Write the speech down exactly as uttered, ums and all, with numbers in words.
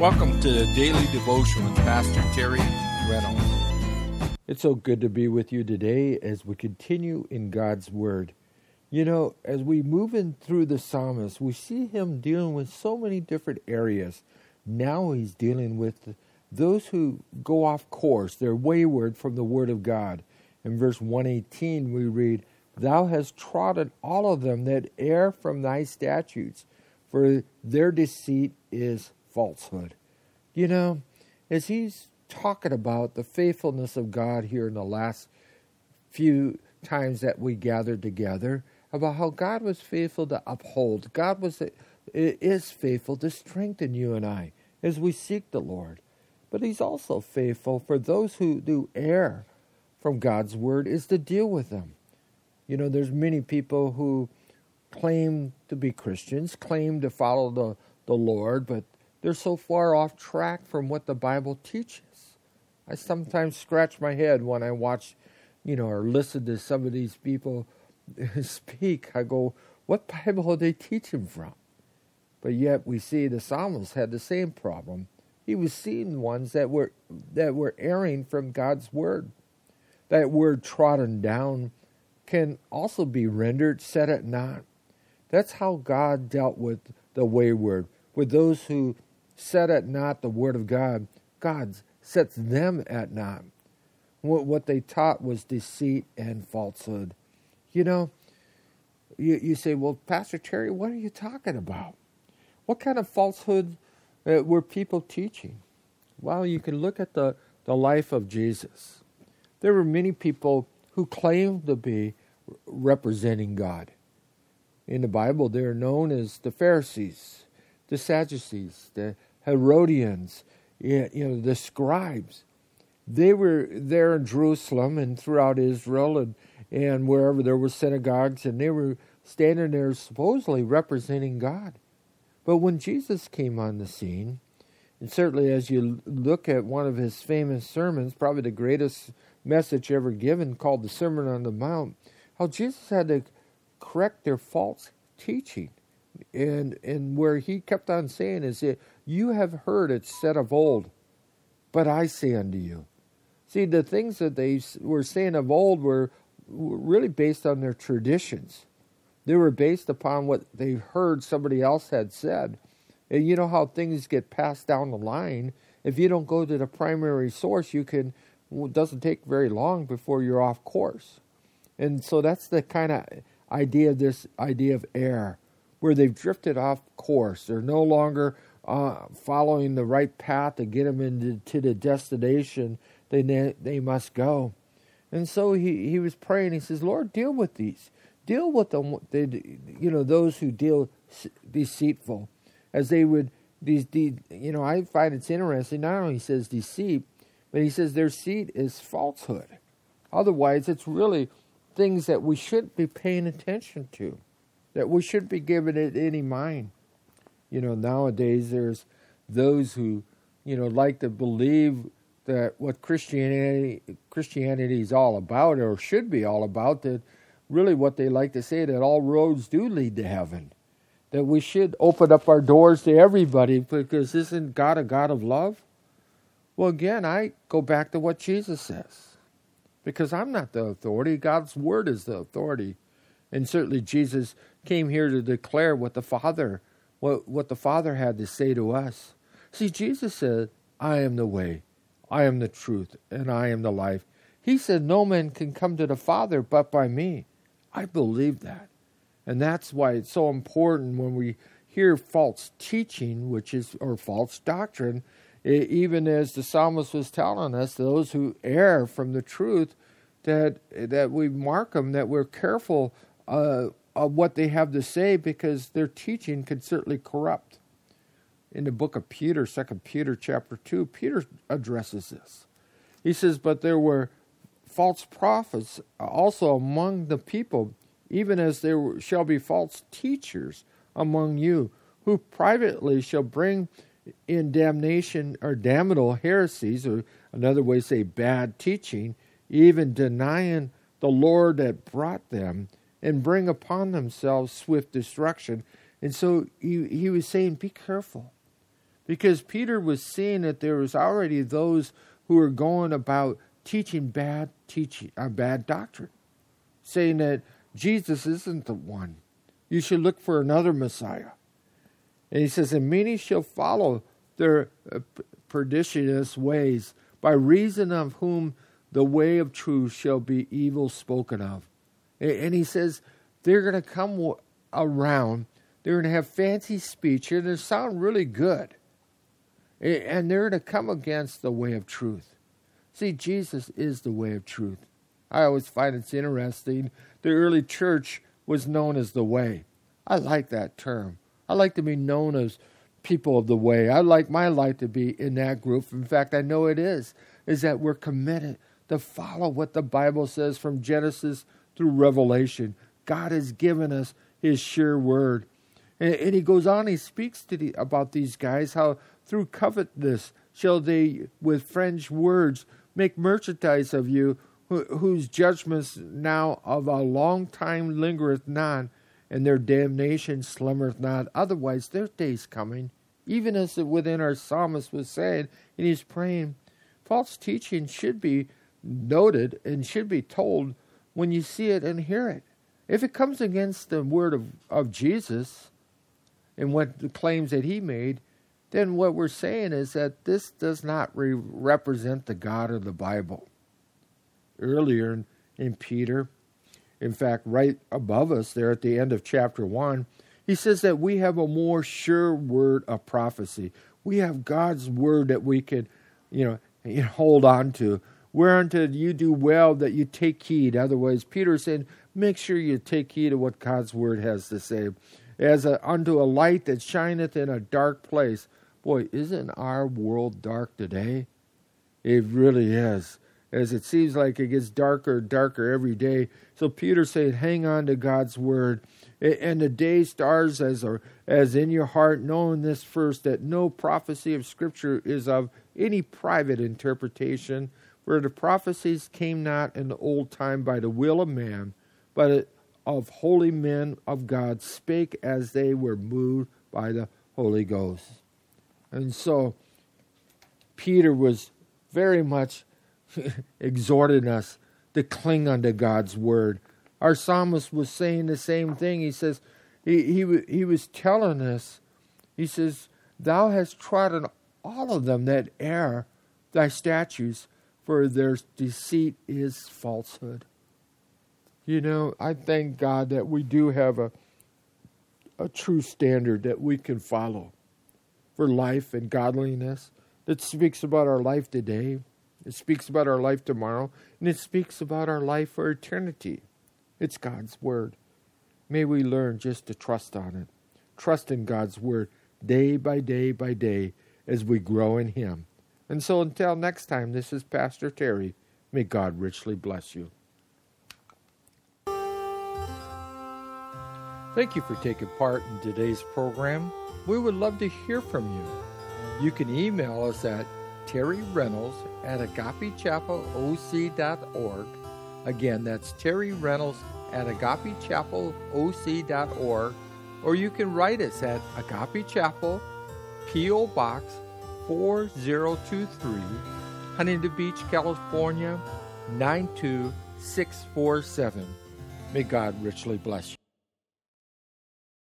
Welcome to the Daily Devotion with Pastor Terry Reynolds. It's so good to be with you today as we continue in God's Word. You know, as we move in through the psalmist, we see him dealing with so many different areas. Now he's dealing with those who go off course. They're wayward from the Word of God. In verse one eighteen we read, "Thou hast trodden all of them that err from thy statutes, for their deceit is falsehood." You know, as he's talking about the faithfulness of God here in the last few times that we gathered together, about how God was faithful to uphold, God was is faithful to strengthen you and I as we seek the Lord. But he's also faithful for those who do err from God's word, is to deal with them. You know, there's many people who claim to be Christians, claim to follow the, the Lord, but they're so far off track from what the Bible teaches. I sometimes scratch my head when I watch, you know, or listen to some of these people speak. I go, what Bible are they teaching from? But yet we see the psalmist had the same problem. He was seeing ones that were that were erring from God's word. That word trodden down can also be rendered set at naught. That's how God dealt with the wayward, with those who set at naught the word of God. God sets them at naught. What, what they taught was deceit and falsehood. You know, you, you say, well, Pastor Terry, what are you talking about? What kind of falsehood uh, were people teaching? Well, you can look at the, the life of Jesus. There were many people who claimed to be representing God. In the Bible, they're known as the Pharisees, the Sadducees, the Herodians, you know, the scribes. They were there in Jerusalem and throughout Israel and, and wherever there were synagogues, and they were standing there supposedly representing God. But when Jesus came on the scene, and certainly as you look at one of his famous sermons, probably the greatest message ever given, called the Sermon on the Mount, how Jesus had to correct their false teaching. And and where he kept on saying is, that you have heard it said of old, but I say unto you. See, the things that they were saying of old were, were really based on their traditions. They were based upon what they heard somebody else had said. And you know how things get passed down the line. If you don't go to the primary source, you can, well, it doesn't take very long before you're off course. And so that's the kind of idea of this idea of error, where they've drifted off course. They're no longer uh, following the right path to get them into to the destination they they must go. And so he, he was praying. He says, Lord, deal with these. Deal with them, they, you know, those who deal deceitful. As they would, these, these, you know, I find it's interesting. Not only he says deceit, but he says their deceit is falsehood. Otherwise, it's really things that we shouldn't be paying attention to, that we shouldn't be giving it any mind. You know, nowadays there's those who, you know, like to believe that what Christianity Christianity is all about, or should be all about, that really what they like to say, that all roads do lead to heaven, that we should open up our doors to everybody, because isn't God a God of love? Well, again, I go back to what Jesus says, because I'm not the authority. God's word is the authority. And certainly Jesus came here to declare what the Father, what, what the Father had to say to us. See, Jesus said, I am the way, I am the truth, and I am the life. He said, no man can come to the Father but by me. I believe that. And that's why it's so important when we hear false teaching, which is, or false doctrine, even as the psalmist was telling us, those who err from the truth, that that we mark them, that we're careful uh, of what they have to say, because their teaching can certainly corrupt. In the book of Peter, Second Peter chapter two, Peter addresses this. He says, but there were false prophets also among the people, even as there shall be false teachers among you, who privately shall bring in damnation or damnable heresies, or another way to say bad teaching, even denying the Lord that brought them, and bring upon themselves swift destruction. And so he, he was saying, be careful. Because Peter was seeing that there was already those who were going about teaching bad teaching, uh, bad doctrine, saying that Jesus isn't the one. You should look for another Messiah. And he says, and many shall follow their uh, pernicious ways, by reason of whom the way of truth shall be evil spoken of. And, and he says, they're going to come w- around, they're going to have fancy speech, and they sound really good. And, and they're going to come against the way of truth. See, Jesus is the way of truth. I always find it's interesting. The early church was known as the way. I like that term. I like to be known as people of the way. I like my life to be in that group. In fact, I know it is, is that we're committed to follow what the Bible says from Genesis through Revelation. God has given us his sure word. And, and he goes on, he speaks to the, about these guys, how through covetousness shall they with French words make merchandise of you, wh- whose judgments now of a long time lingereth not, and their damnation slumbereth not. Otherwise, their day's coming. Even as within our psalmist was saying, and he's praying, false teaching should be noted and should be told when you see it and hear it. If it comes against the word of, of Jesus and what the claims that he made, then what we're saying is that this does not re- represent the God of the Bible. Earlier in, in Peter, in fact, right above us there at the end of chapter one, he says that we have a more sure word of prophecy. We have God's word that we can, you know, hold on to. Whereunto you do well that you take heed. Otherwise, Peter is saying, make sure you take heed of what God's word has to say. As a, unto a light that shineth in a dark place. Boy, isn't our world dark today? It really is. As it seems like it gets darker and darker every day. So Peter said, hang on to God's word. And the day stars as, a, as in your heart, knowing this first, that no prophecy of Scripture is of any private interpretation. For the prophecies came not in the old time by the will of man, but of holy men of God spake as they were moved by the Holy Ghost. And so Peter was very much exhorting us to cling unto God's word. Our psalmist was saying the same thing. He says, he, he, he was telling us, he says, thou hast trodden all of them that err thy statutes, for their deceit is falsehood. You know, I thank God that we do have a, a true standard that we can follow for life and godliness that speaks about our life today. It speaks about our life tomorrow, and it speaks about our life for eternity. It's God's word. May we learn just to trust on it. Trust in God's word day by day by day as we grow in him. And so until next time, this is Pastor Terry. May God richly bless you. Thank you for taking part in today's program. We would love to hear from you. You can email us at Terry Reynolds at agape chapel o c dot org. Again, that's Terry Reynolds at agape chapel o c dot org. Or you can write us at Agape Chapel, P O. Box four zero two three, Huntington Beach, California, nine two six four seven. May God richly bless you.